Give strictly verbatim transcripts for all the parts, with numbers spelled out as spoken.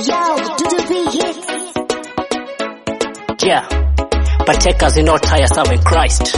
Yeah, partakers in all tire serving Christ.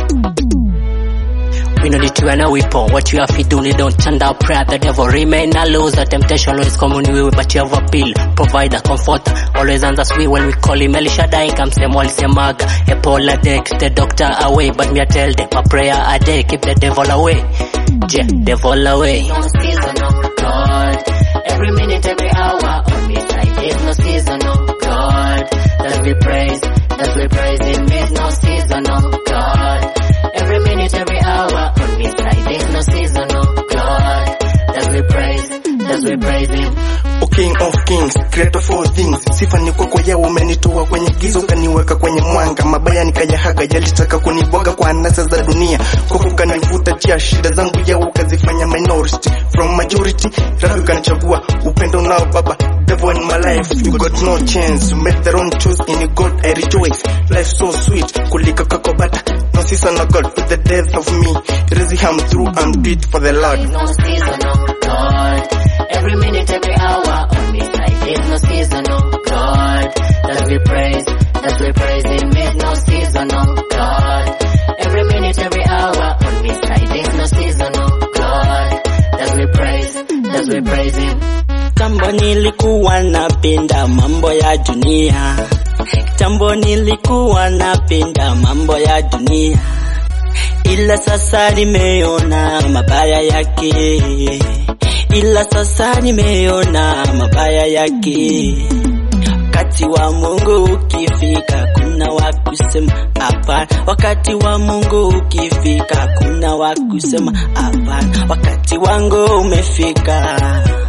We no need to wear no weapon. What you have to do, you don't turn down prayer. The devil remain a loser. Temptation always come on you, but you have a pill. Provider, comforter, always answers we when we call him. El Shaddai comes them all say maga. Epola day, keep the doctor away. But me I tell them, a prayer a day, keep the devil away. Yeah, devil away. No season of God. Every minute, every hour on me side. There's no season of God. That we praise, that we praise him. There's no season of God. Every minute, every hour on me side. There's no season of God. That we praise, that we praise him. O King of Kings, creator of all things. Sifa ni kwako ya umenitoa kwenye gizo kaniweka kwenye mwanga. Mabaya nikayahaga yalitaka kunibwaga kwa anasa za dunia. Kwako kanivuta chia shida zangu ya ukazifanya minority from majority. Rabi kanichagua upendo nao baba. Devil in my life, you got no chance. You made the wrong choice, in God I rejoice. Life so sweet, kulika kakobata. No season of God with the death of me. Raise him through and do it for the Lord. No season of God. Every minute, every hour on me side. There's no season of God. That we praise, that we praise him. There's no season of God. Every minute, every hour on me side. There's no season of God. That we praise, that we praise him. Kitambo nilikuwa napenda mambo ya dunia. Kitambo nilikuwa napenda mambo ya dunia. Ila sasa nimeona mabaya yake. Ila sasa nimeona mabaya yake. Wakati wa Mungu ukifika kuna wakusema hapana. Wakati wa Mungu ukifika kuna wakusema hapana. Wakati wangu umefika.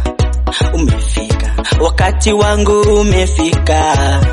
Umefika. Wakati wangu umefika.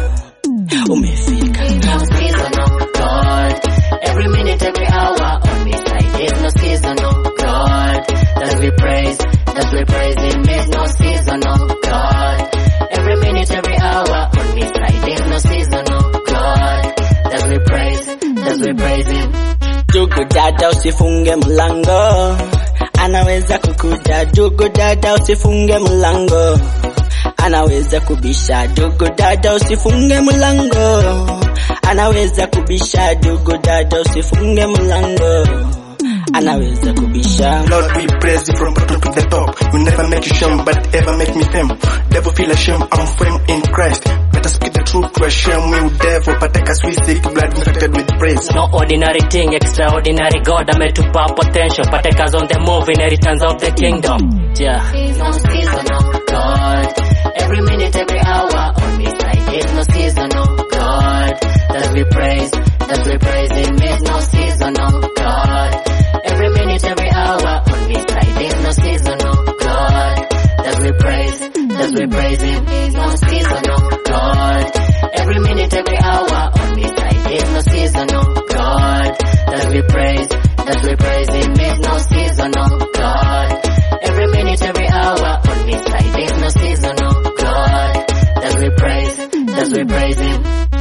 Umefika. No season of God. Every minute, every hour on me side. There's no season of God. That we praise, that we praise him. There's no season of God. Every minute, every hour on me side. There's no season of God. That we praise, that we praise him. Dugu dada usifunge mlango. Anaweza kukuja. Dugu dada usifunge mlango. Anaweza kubisha. Dugu dada usifunge mlango. Anaweza kubisha. Dugu dada usifunge mlango. Anaweza kubisha. Lord, we praise you from bottom to the top. You never make you shame, but ever make me fame. Devil feel ashamed, I'm firm in Christ. Better speak the truth to shame you, devil. Partake us with sick blood infected with praise. No ordinary thing, extraordinary God. I made to power potential. Partakers on the move, inheritance of the kingdom. Yeah. There's no season of God. Every minute, every hour on me side. There's no season of God. That we praise, that we praise him. There's no season of God. Every minute, every hour on me side. There's no season of God. That we praise, that we praise him. There's no season of God. Every minute, every hour on me side. There's no season of God. That we praise, that we praise him. There's no season of God. Every minute, every hour on me side. There's no season of God. That we praise, that we praise him.